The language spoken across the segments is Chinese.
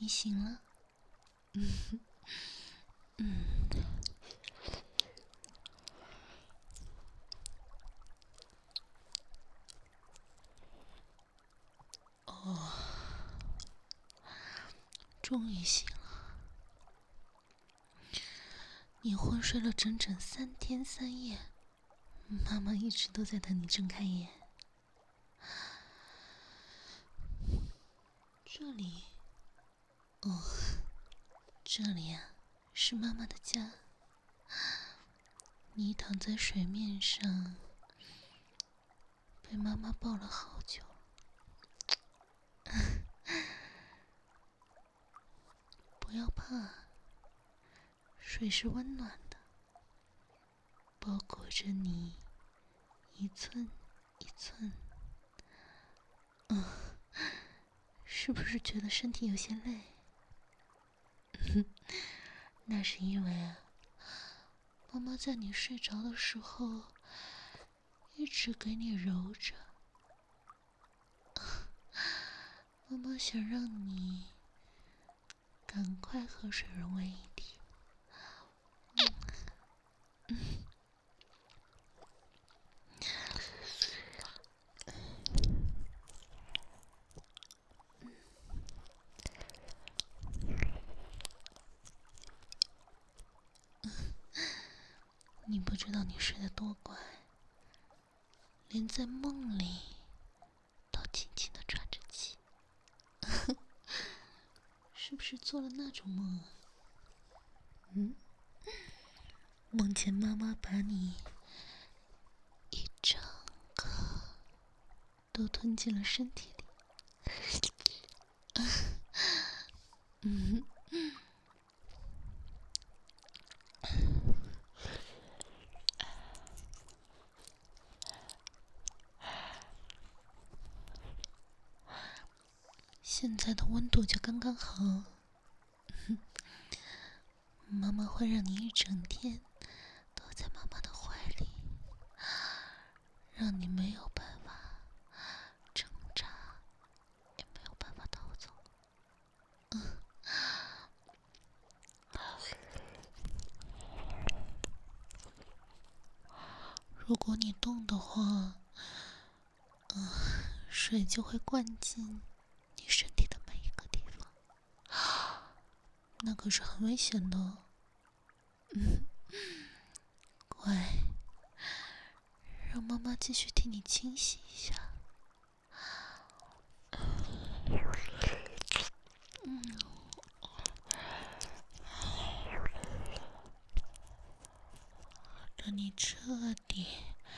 你醒了。哦，终于醒了。你昏睡了整整3天3夜，妈妈一直都在等你睁开眼。这里，这里啊，是妈妈的家。你躺在水面上，被妈妈抱了好久。不要怕，水是温暖的，包裹着你一寸一寸。是不是觉得身体有些累？那是因为啊，妈妈在你睡着的时候一直给你揉着。妈妈想让你赶快和水融为一体。你不知道你睡得多乖，连在梦里都轻轻地喘着气。是不是做了那种梦啊？梦见妈妈把你一整个都吞进了身体里。现在的温度就刚刚好。妈妈会让你一整天都在妈妈的怀里，让你没有办法挣扎，也没有办法逃走。如果你动的话，水就会灌进你身体的每一个地方，那可是很危险的哦。乖，让妈妈继续替你清洗一下。让你彻底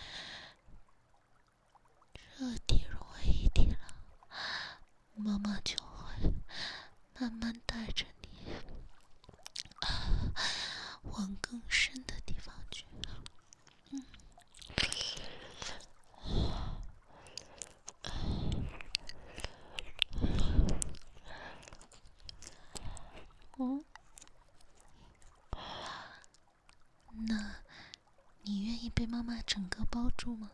融为一体了，妈妈就会慢慢带着你往更深的地方去。那你愿意被妈妈整个包住吗？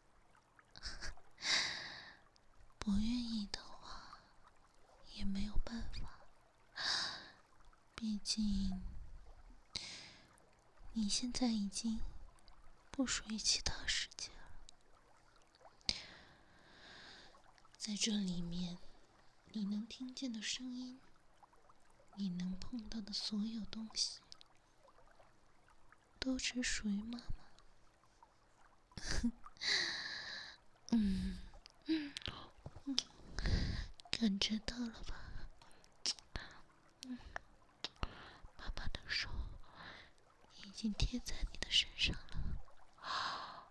不愿意的话也没有办法，毕竟你现在已经不属于其他世界了。在这里面，你能听见的声音，你能碰到的所有东西，都只属于妈妈。感觉到了吧？妈妈的手已经贴在你的身上了。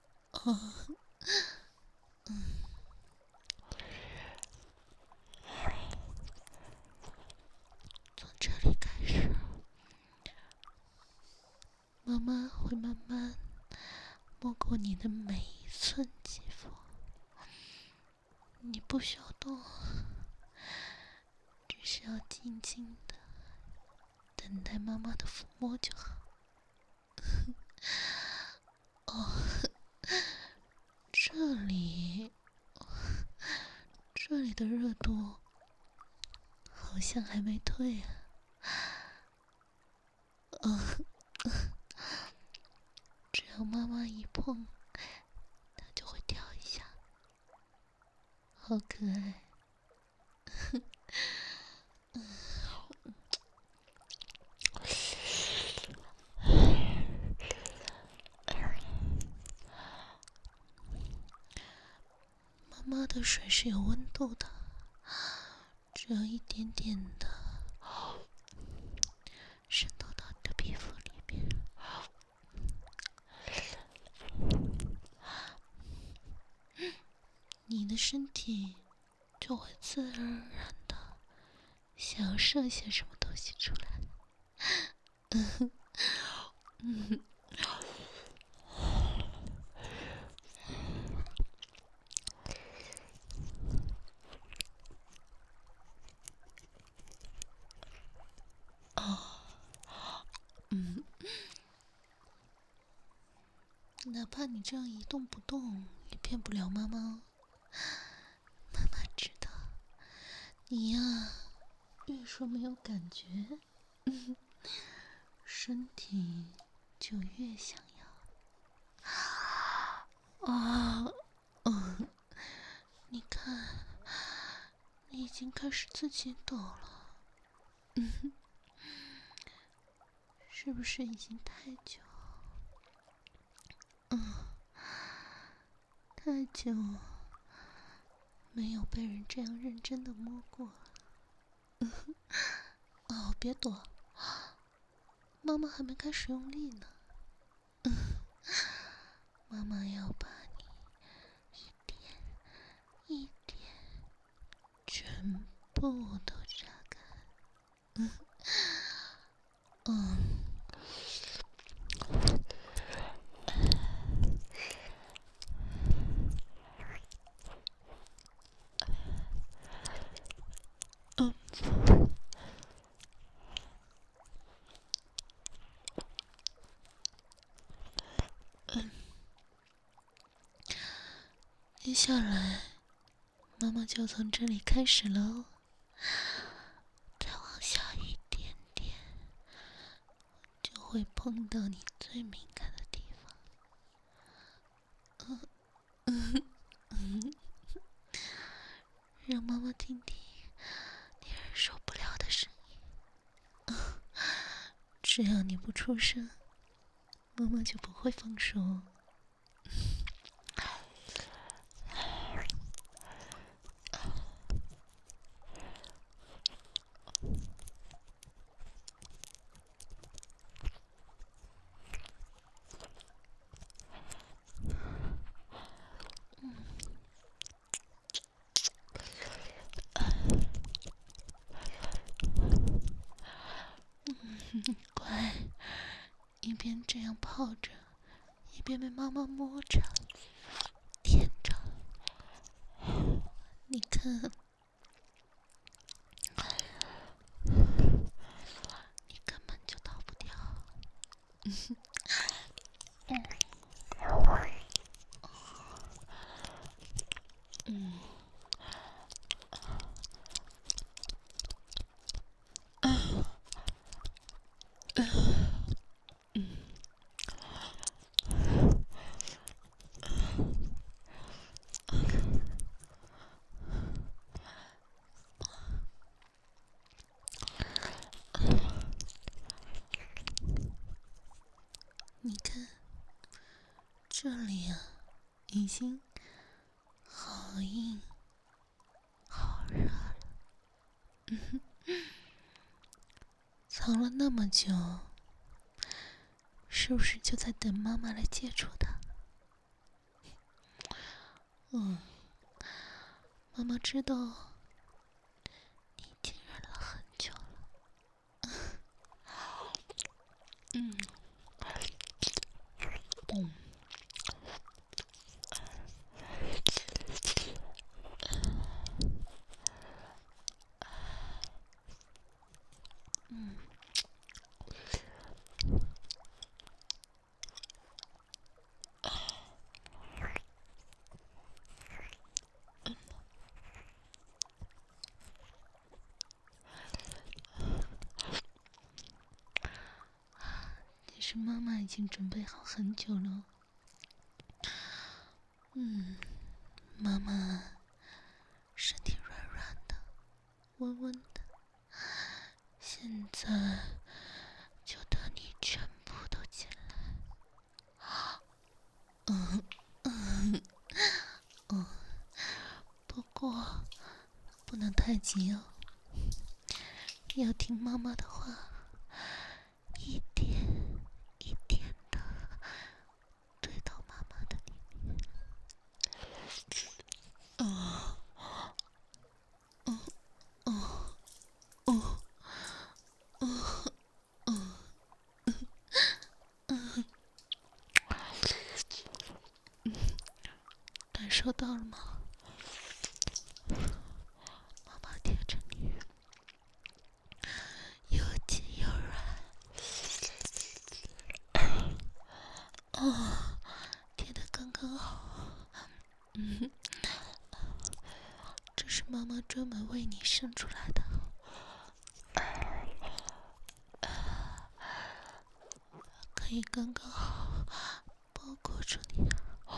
从这里开始，妈妈会慢慢摸过你的每一寸肌肤。你不需要动，只需要静静的等待妈妈的抚摸就好。这里的热度好像像还没退啊。只要妈妈一碰，它就会跳一下，好可爱。妈妈的水是有温度的，只要一点点的渗透到你的皮肤里面，你的身体就会自然而然的想要射些什么东西出来。哪怕你这样一动不动，也骗不了妈妈哦。妈妈知道，你呀，越说没有感觉，身体就越想要。你看，你已经开始自己抖了，是不是已经太久？太久没有被人这样认真的摸过了。别躲，妈妈还没开始用力呢。妈妈要把你一点一点全部都榨干。接下来，妈妈就从这里开始喽，再往下一点点，就会碰到你最敏感的地方。让妈妈听听你忍受不了的声音。只要你不出声，妈妈就不会放手哦。乖，一边这样泡着，一边被妈妈摸着、舔着。你看，你根本就逃不掉。你看，这里啊，已经好硬、好热了。藏了那么久，是不是就在等妈妈来接触它？妈妈知道你已经忍了很久了。 实妈妈已经准备好很久了。妈妈身体软软的，温温的，现在就等你全部都进来。不过不能太急哦，要听妈妈的话，一点一点的对到妈妈的里面。感受到了吗？妈妈贴着你，又紧又软，贴得刚刚好。这是妈妈专门为你生出来的，可以刚刚好包裹住你。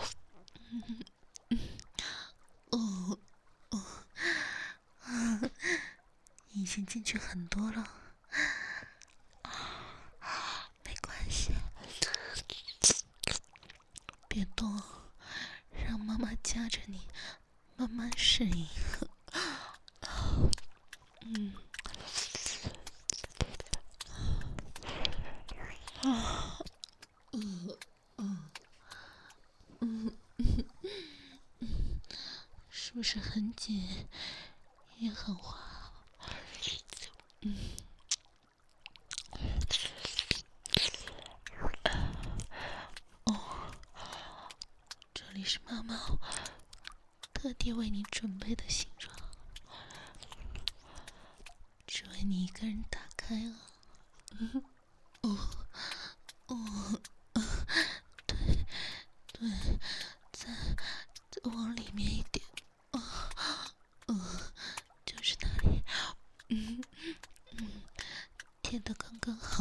已经进去很多了，没关系，别动，让妈妈夹着你慢慢适应。是不是很紧，也很滑？这里是妈妈特地为你准备的形状，只为你一个人打开啊。对，再往里面一点，就是那里，贴得刚刚好，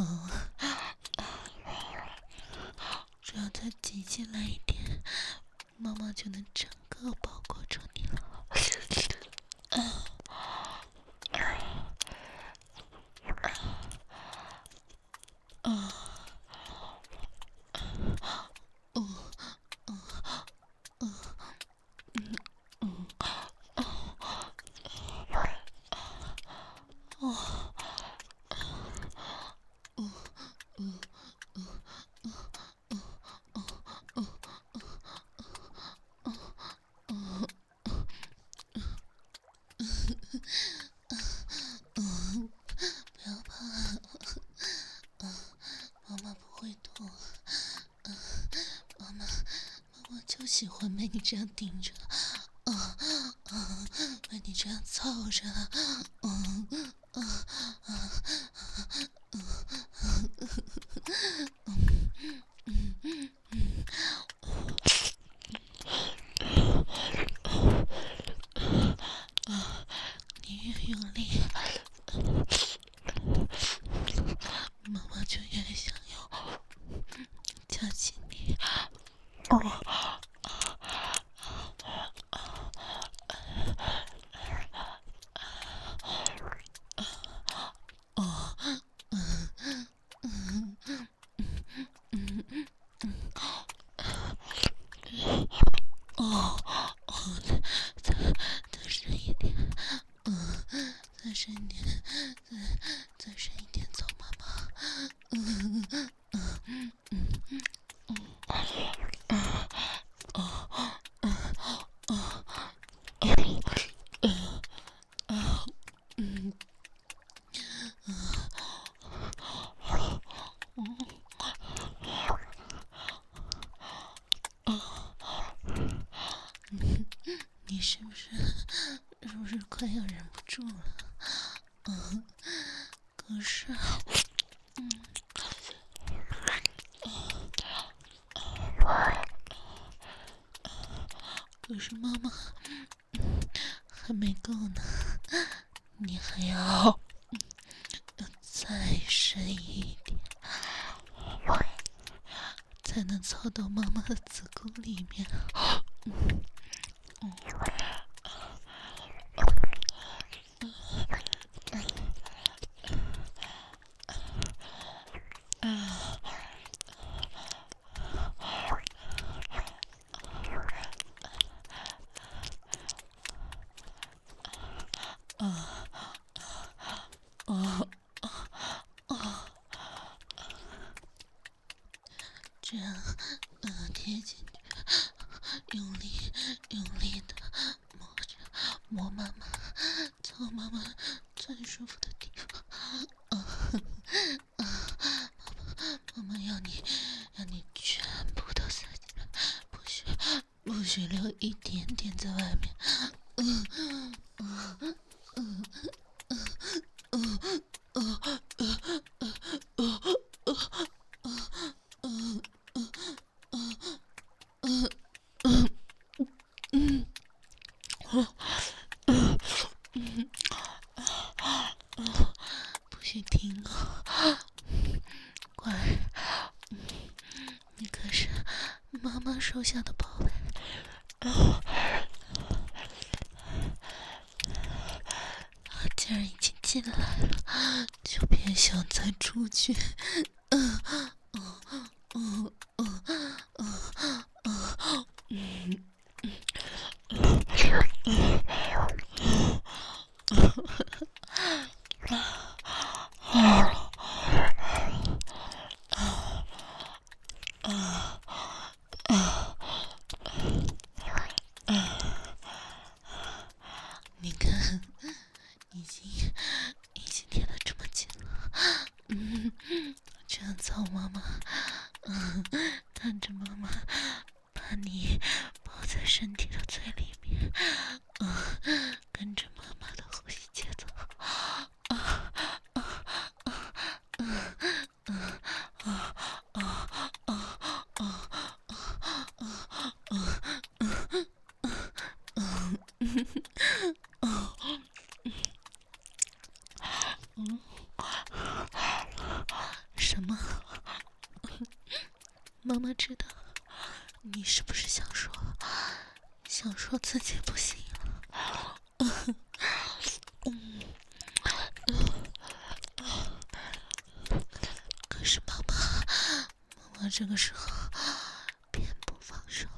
只要再挤进来一点，妈妈就能整个包裹住你了。不要怕，妈妈不会痛。妈妈就喜欢被你这样顶着，被你这样操着。你越用力，妈妈就越想要夹紧你。再深一点，再深一点，再深一点，走，妈妈。你是不是快要忍不住了？可是，妈妈还没够呢，你还要再深一点。 才能操到妈妈的子宫里面。这样，贴进去，用力的摸妈妈，操妈妈最舒服的地方。妈妈要你全部都塞进来，不许留一点点在外面。不许停哦，乖，你可是妈妈手下的宝贝。既然已经进来了，就别想再出去。你看，已经贴得这么紧了。这样操妈妈，看着妈妈把你抱在身体的最里面，跟着妈妈的呼吸节奏。什么？妈妈知道你是不是想说自己不行了？可是妈妈这个时候偏不放手。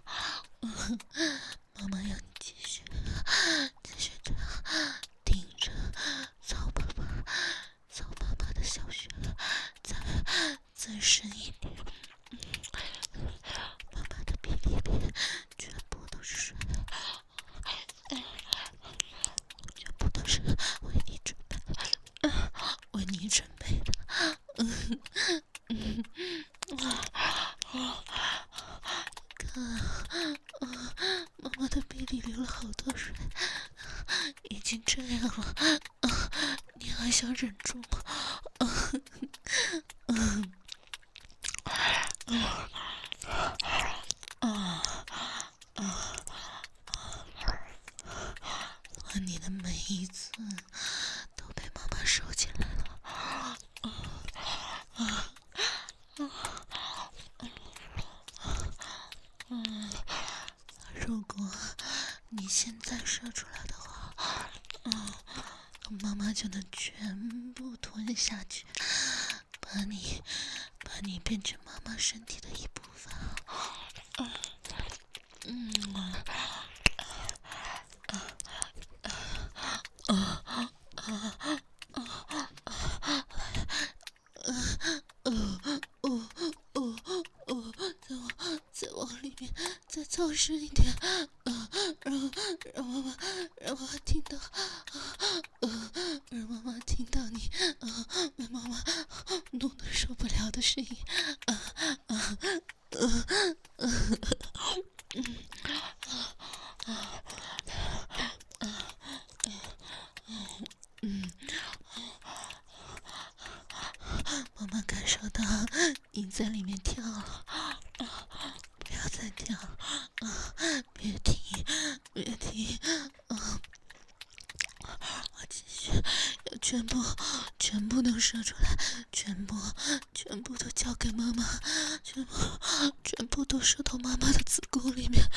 妈妈要你继续这样盯着操爸爸的小穴，再深一点。爸爸的屁里边全部都是水，全部都是为你准备的。妈妈的鼻里流了好多水，已经这样了，你还想忍住吗？你的每一寸都被妈妈收起来了。如果你现在射出来的话，妈妈就能全部吞下去，把你变成妈妈身体的一部分。再往里面再凑实一点，让妈妈听到，让妈妈听到你被妈妈弄得受不了的声音。妈妈感受到你在里面跳了，不要再跳，别停，我继续，要全部都射出来，全部都交给妈妈， 全部都射到妈妈的子宫里面。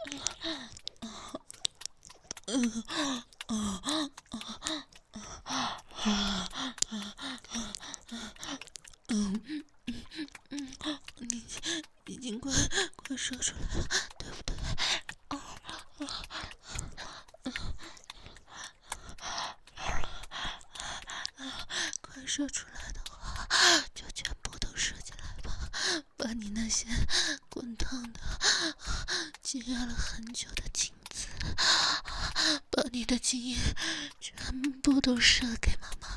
你已经快射出来了，对不对？快射出来的话，就全部都射进来吧，把你那些滚烫的、积压了很久的精子，把你的精液全部都射给妈妈。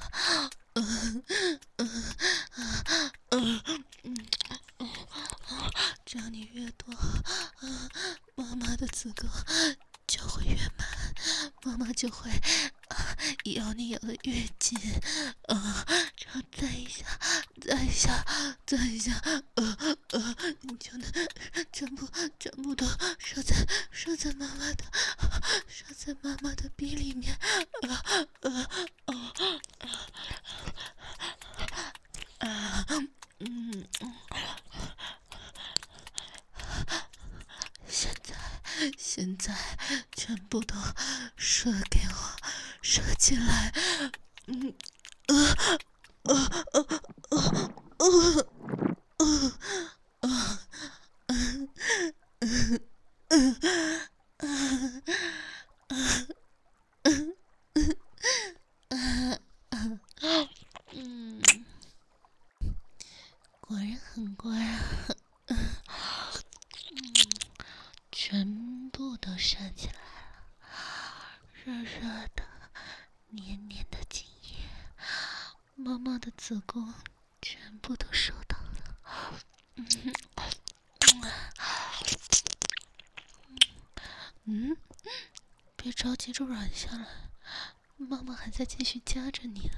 只要你越多，妈妈的子宫就会越满，妈妈就会咬你咬得越紧，然后再一下，你就能全部都射在妈妈的逼里面，现在全部都射给我，射进来，果然很乖啊，全部都射进来了，热热的、黏黏的精液，妈妈的子宫全部都收到了。别着急着软下来，妈妈还在继续夹着你呢。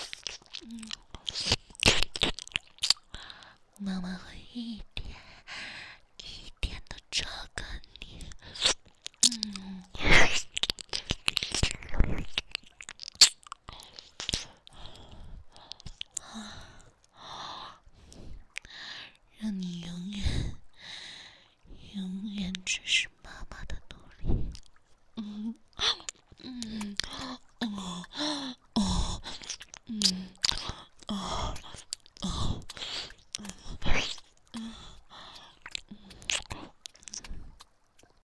妈妈会一点一点的榨干你，让你